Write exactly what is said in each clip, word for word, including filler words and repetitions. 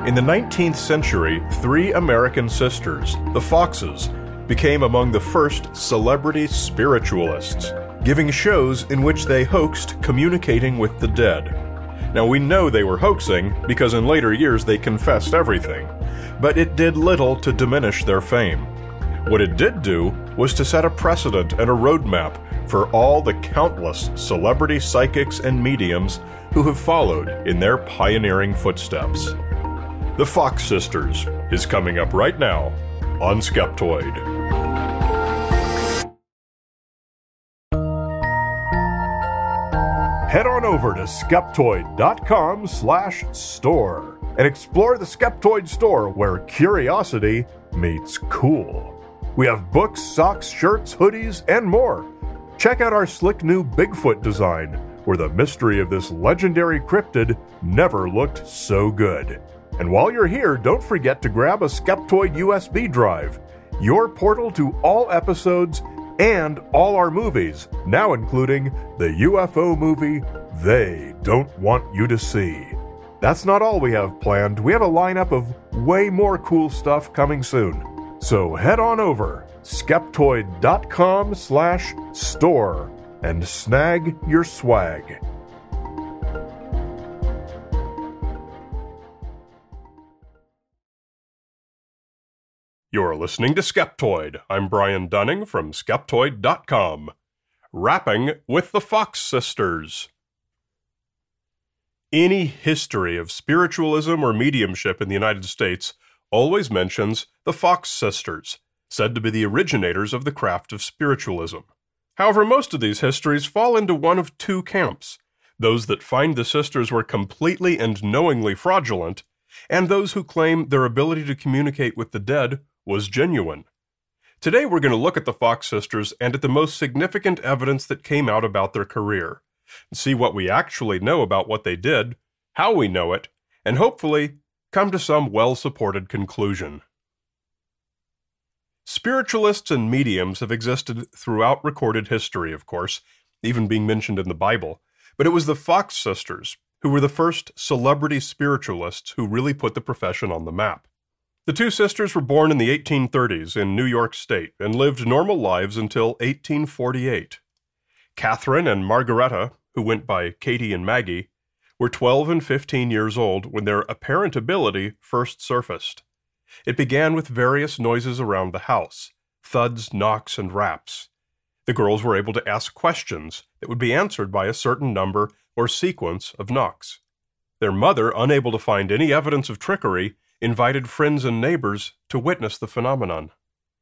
In the nineteenth century, three American sisters, the Foxes, became among the first celebrity spiritualists, giving shows in which they hoaxed communicating with the dead. Now, we know they were hoaxing because in later years they confessed everything, but it did little to diminish their fame. What it did do was to set a precedent and a roadmap for all the countless celebrity psychics and mediums who have followed in their pioneering footsteps. The Fox Sisters is coming up right now on Skeptoid. Head on over to skeptoid.com slash store and explore the Skeptoid store where curiosity meets cool. We have books, socks, shirts, hoodies, and more. Check out our slick new Bigfoot design, where the mystery of this legendary cryptid never looked so good. And while you're here, don't forget to grab a Skeptoid U S B drive, your portal to all episodes and all our movies, now including the U F O movie They Don't Want You to See. That's not all we have planned. We have a lineup of way more cool stuff coming soon. So head on over, skeptoid.com slash store, and snag your swag. You're listening to Skeptoid. I'm Brian Dunning from skeptoid dot com. Rapping with the Fox Sisters. Any history of spiritualism or mediumship in the United States always mentions the Fox Sisters, said to be the originators of the craft of spiritualism. However, most of these histories fall into one of two camps: those that find the sisters were completely and knowingly fraudulent, and those who claim their ability to communicate with the dead was genuine. Today we're going to look at the Fox Sisters and at the most significant evidence that came out about their career, and see what we actually know about what they did, how we know it, and hopefully come to some well-supported conclusion. Spiritualists and mediums have existed throughout recorded history, of course, even being mentioned in the Bible, but it was the Fox Sisters who were the first celebrity spiritualists who really put the profession on the map. The two sisters were born in the eighteen thirties in New York State and lived normal lives until eighteen forty-eight. Catherine and Margaretta, who went by Katie and Maggie, were twelve and fifteen years old when their apparent ability first surfaced. It began with various noises around the house, thuds, knocks, and raps. The girls were able to ask questions that would be answered by a certain number or sequence of knocks. Their mother, unable to find any evidence of trickery, invited friends and neighbors to witness the phenomenon.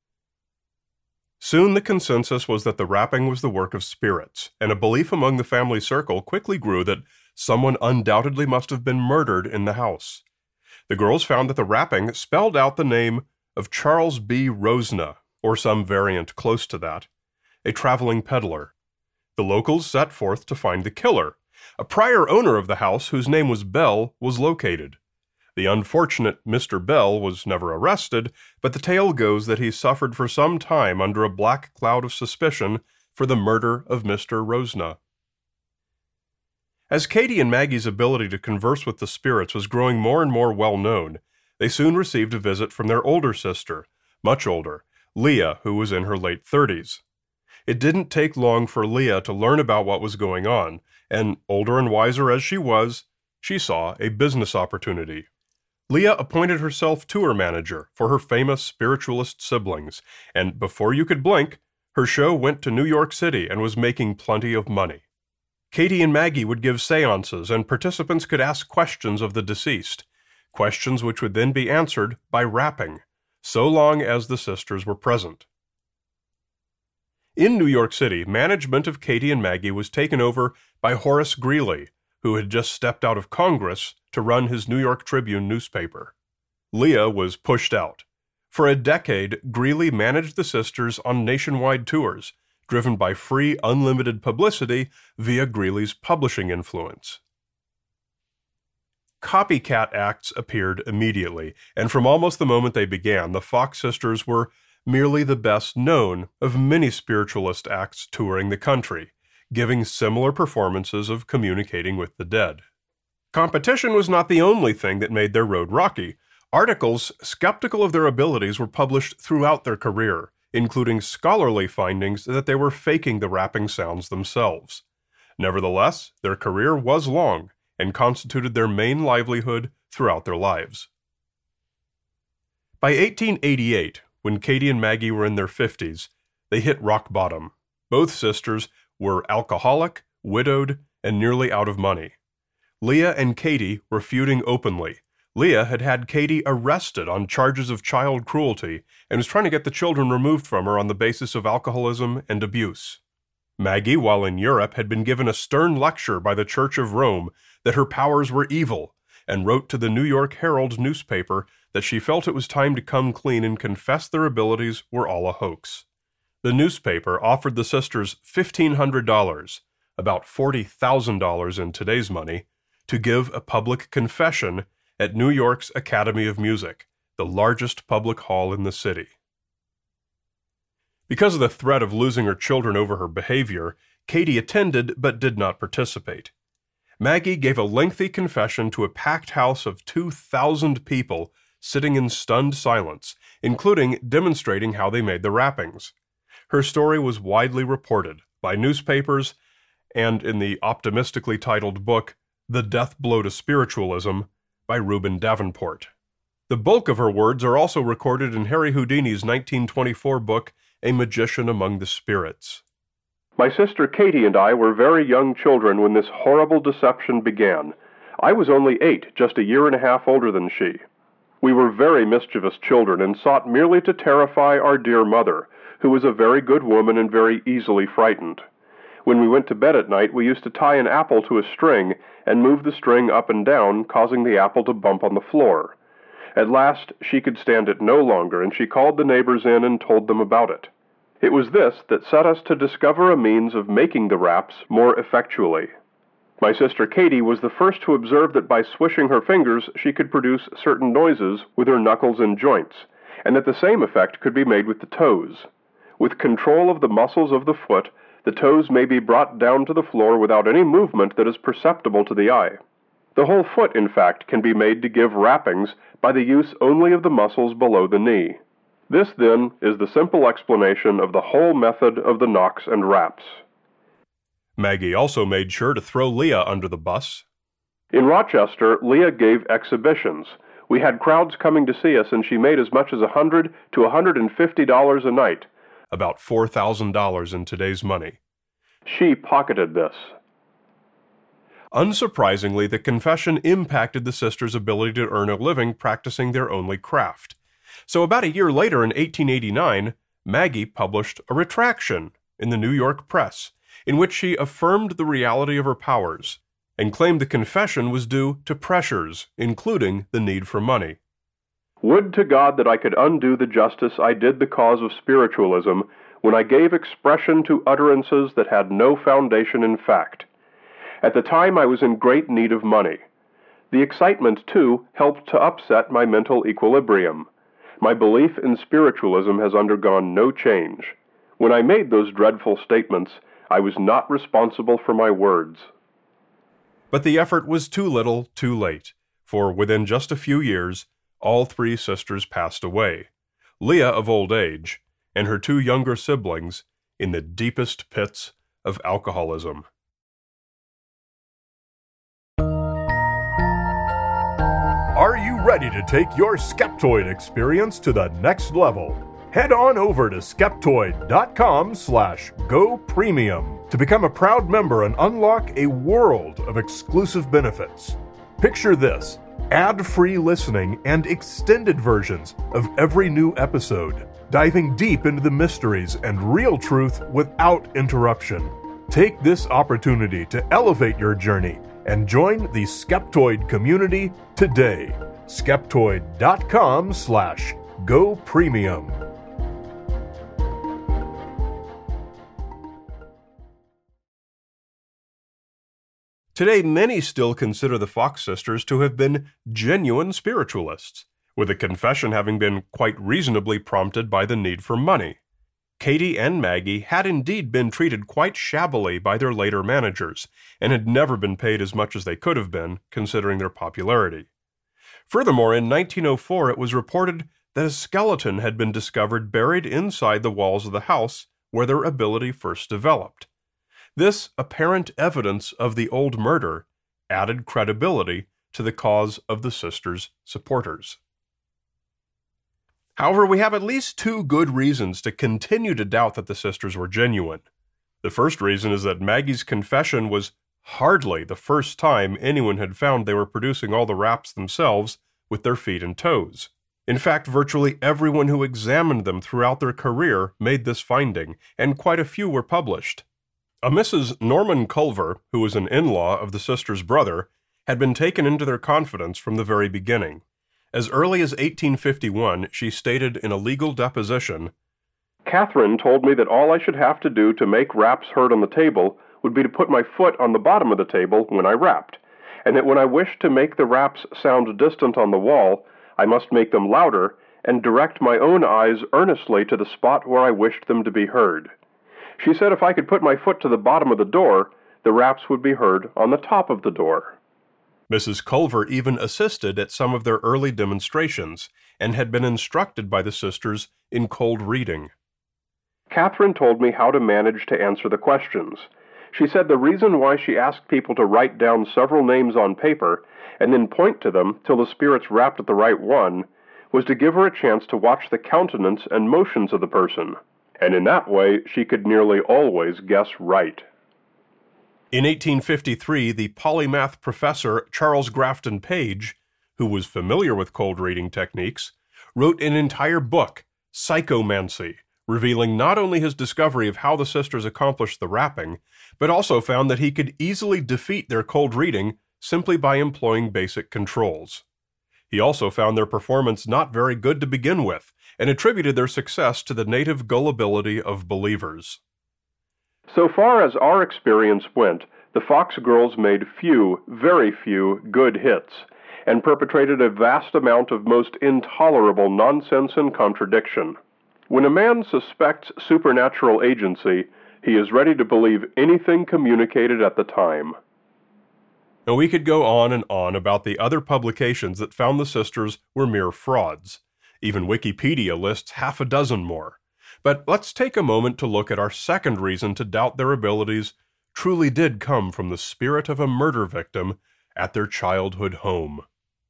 Soon the consensus was that the rapping was the work of spirits, and a belief among the family circle quickly grew that someone undoubtedly must have been murdered in the house. The girls found that the rapping spelled out the name of Charles B. Rosna, or some variant close to that, a traveling peddler. The locals set forth to find the killer. A prior owner of the house, whose name was Bell, was located. The unfortunate Mister Bell was never arrested, but the tale goes that he suffered for some time under a black cloud of suspicion for the murder of Mister Rosna. As Katie and Maggie's ability to converse with the spirits was growing more and more well known, they soon received a visit from their older sister, much older, Leah, who was in her late thirties. It didn't take long for Leah to learn about what was going on, and older and wiser as she was, she saw a business opportunity. Leah appointed herself tour manager for her famous spiritualist siblings, and before you could blink, her show went to New York City and was making plenty of money. Katie and Maggie would give seances, and participants could ask questions of the deceased, questions which would then be answered by rapping, so long as the sisters were present. In New York City, management of Katie and Maggie was taken over by Horace Greeley, who had just stepped out of Congress to run his New York Tribune newspaper. Leah was pushed out. For a decade, Greeley managed the sisters on nationwide tours, driven by free, unlimited publicity via Greeley's publishing influence. Copycat acts appeared immediately, and from almost the moment they began, the Fox Sisters were merely the best known of many spiritualist acts touring the country, giving similar performances of communicating with the dead. Competition was not the only thing that made their road rocky. Articles skeptical of their abilities were published throughout their career, including scholarly findings that they were faking the rapping sounds themselves. Nevertheless, their career was long and constituted their main livelihood throughout their lives. By eighteen eighty-eight, when Katie and Maggie were in their fifties, they hit rock bottom. Both sisters were alcoholic, widowed, and nearly out of money. Leah and Katie were feuding openly. Leah had had Katie arrested on charges of child cruelty and was trying to get the children removed from her on the basis of alcoholism and abuse. Maggie, while in Europe, had been given a stern lecture by the Church of Rome that her powers were evil, and wrote to the New York Herald newspaper that she felt it was time to come clean and confess their abilities were all a hoax. The newspaper offered the sisters fifteen hundred dollars, about forty thousand dollars in today's money, to give a public confession at New York's Academy of Music, the largest public hall in the city. Because of the threat of losing her children over her behavior, Katie attended but did not participate. Maggie gave a lengthy confession to a packed house of two thousand people sitting in stunned silence, including demonstrating how they made the rappings. Her story was widely reported by newspapers and in the optimistically titled book, The Death Blow to Spiritualism, by Reuben Davenport. The bulk of her words are also recorded in Harry Houdini's nineteen twenty-four book, A Magician Among the Spirits. My sister Katie and I were very young children when this horrible deception began. I was only eight, just a year and a half older than she. We were very mischievous children and sought merely to terrify our dear mother, who was a very good woman and very easily frightened. When we went to bed at night, we used to tie an apple to a string and move the string up and down, causing the apple to bump on the floor. At last, she could stand it no longer, and she called the neighbors in and told them about it. It was this that set us to discover a means of making the raps more effectually. My sister Katie was the first to observe that by swishing her fingers, she could produce certain noises with her knuckles and joints, and that the same effect could be made with the toes. With control of the muscles of the foot, the toes may be brought down to the floor without any movement that is perceptible to the eye. The whole foot, in fact, can be made to give rappings by the use only of the muscles below the knee. This, then, is the simple explanation of the whole method of the knocks and raps. Maggie also made sure to throw Leah under the bus. In Rochester, Leah gave exhibitions. We had crowds coming to see us, and she made as much as one hundred to one hundred fifty dollars a night. About four thousand dollars in today's money. She pocketed this. Unsurprisingly, the confession impacted the sisters' ability to earn a living practicing their only craft. So about a year later, in eighteen eighty-nine, Maggie published a retraction in the New York press, in which she affirmed the reality of her powers and claimed the confession was due to pressures, including the need for money. Would to God that I could undo the justice I did the cause of spiritualism when I gave expression to utterances that had no foundation in fact. At the time I was in great need of money. The excitement, too, helped to upset my mental equilibrium. My belief in spiritualism has undergone no change. When I made those dreadful statements, I was not responsible for my words. But the effort was too little, too late, for within just a few years, all three sisters passed away, Leah of old age, and her two younger siblings in the deepest pits of alcoholism. Are you ready to take your Skeptoid experience to the next level? Head on over to skeptoid.com slash go premium to become a proud member and unlock a world of exclusive benefits. Picture this: ad-free listening and extended versions of every new episode, diving deep into the mysteries and real truth without interruption. Take this opportunity to elevate your journey and join the Skeptoid community today. Skeptoid.com slash go premium. Today, many still consider the Fox sisters to have been genuine spiritualists, with the confession having been quite reasonably prompted by the need for money. Katie and Maggie had indeed been treated quite shabbily by their later managers, and had never been paid as much as they could have been, considering their popularity. Furthermore, in nineteen oh four it was reported that a skeleton had been discovered buried inside the walls of the house where their ability first developed. This apparent evidence of the old murder added credibility to the cause of the sisters' supporters. However, we have at least two good reasons to continue to doubt that the sisters were genuine. The first reason is that Maggie's confession was hardly the first time anyone had found they were producing all the raps themselves with their feet and toes. In fact, virtually everyone who examined them throughout their career made this finding, and quite a few were published. A Missus Norman Culver, who was an in-law of the sisters' brother, had been taken into their confidence from the very beginning. As early as eighteen fifty-one, she stated in a legal deposition, "Catherine told me that all I should have to do to make raps heard on the table would be to put my foot on the bottom of the table when I rapped, and that when I wished to make the raps sound distant on the wall, I must make them louder and direct my own eyes earnestly to the spot where I wished them to be heard. She said if I could put my foot to the bottom of the door, the raps would be heard on the top of the door." Missus Culver even assisted at some of their early demonstrations, and had been instructed by the sisters in cold reading. "Catherine told me how to manage to answer the questions. She said the reason why she asked people to write down several names on paper and then point to them till the spirits rapped at the right one was to give her a chance to watch the countenance and motions of the person, and in that way she could nearly always guess right." In eighteen fifty-three, the polymath professor Charles Grafton Page, who was familiar with cold reading techniques, wrote an entire book, Psychomancy, revealing not only his discovery of how the sisters accomplished the rapping, but also found that he could easily defeat their cold reading simply by employing basic controls. He also found their performance not very good to begin with, and attributed their success to the native gullibility of believers. So far as our experience went, the Fox girls made few, very few, good hits, and perpetrated a vast amount of most intolerable nonsense and contradiction. When a man suspects supernatural agency, he is ready to believe anything communicated at the time. Now, we could go on and on about the other publications that found the sisters were mere frauds. Even Wikipedia lists half a dozen more. But let's take a moment to look at our second reason to doubt their abilities truly did come from the spirit of a murder victim at their childhood home.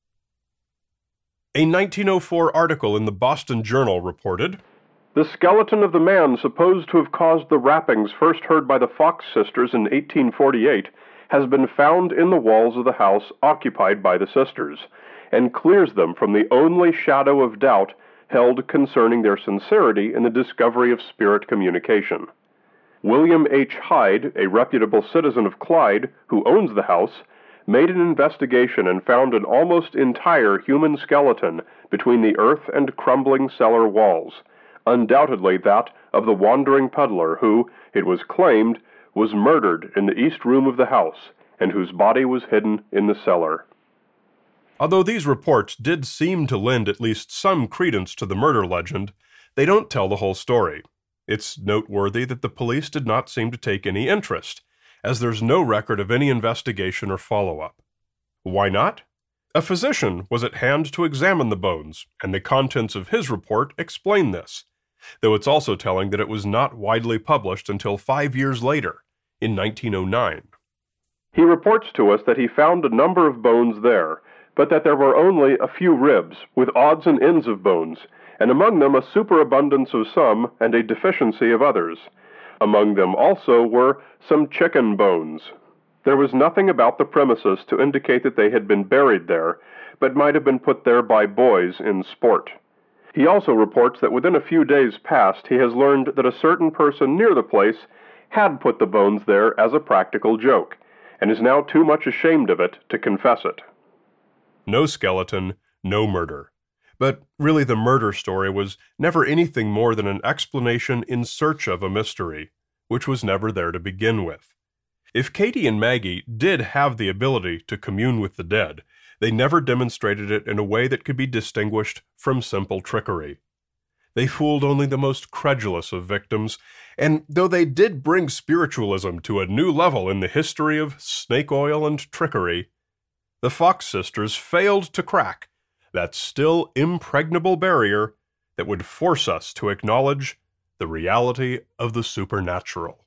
A nineteen oh four article in the Boston Journal reported, "The skeleton of the man supposed to have caused the rappings first heard by the Fox sisters in eighteen forty-eight has been found in the walls of the house occupied by the sisters, and clears them from the only shadow of doubt held concerning their sincerity in the discovery of spirit communication. William H. Hyde, a reputable citizen of Clyde, who owns the house, made an investigation and found an almost entire human skeleton between the earth and crumbling cellar walls, undoubtedly that of the wandering peddler who, it was claimed, was murdered in the east room of the house, and whose body was hidden in the cellar." Although these reports did seem to lend at least some credence to the murder legend, they don't tell the whole story. It's noteworthy that the police did not seem to take any interest, as there's no record of any investigation or follow-up. Why not? A physician was at hand to examine the bones, and the contents of his report explain this, though it's also telling that it was not widely published until five years later, in nineteen oh nine. He reports to us that he found a number of bones there, but that there were only a few ribs, with odds and ends of bones, and among them a superabundance of some and a deficiency of others. Among them also were some chicken bones. There was nothing about the premises to indicate that they had been buried there, but might have been put there by boys in sport. He also reports that within a few days past he has learned that a certain person near the place had put the bones there as a practical joke, and is now too much ashamed of it to confess it. No skeleton, no murder. But really the murder story was never anything more than an explanation in search of a mystery, which was never there to begin with. If Katie and Maggie did have the ability to commune with the dead, they never demonstrated it in a way that could be distinguished from simple trickery. They fooled only the most credulous of victims, and though they did bring spiritualism to a new level in the history of snake oil and trickery, the Fox sisters failed to crack that still impregnable barrier that would force us to acknowledge the reality of the supernatural.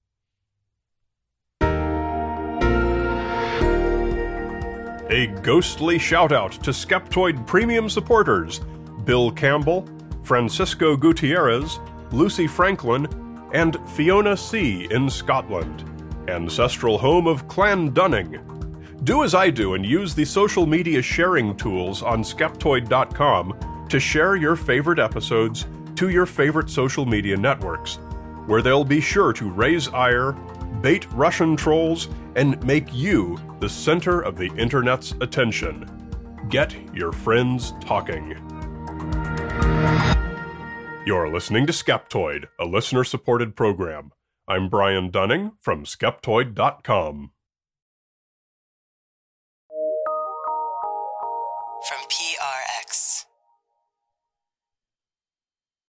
A ghostly shout-out to Skeptoid Premium supporters Bill Campbell, Francisco Gutierrez, Lucy Franklin, and Fiona C. in Scotland, ancestral home of Clan Dunning. Do as I do and use the social media sharing tools on Skeptoid dot com to share your favorite episodes to your favorite social media networks, where they'll be sure to raise ire, bait Russian trolls, and make you the center of the internet's attention. Get your friends talking. You're listening to Skeptoid, a listener-supported program. I'm Brian Dunning from Skeptoid dot com. From P R X.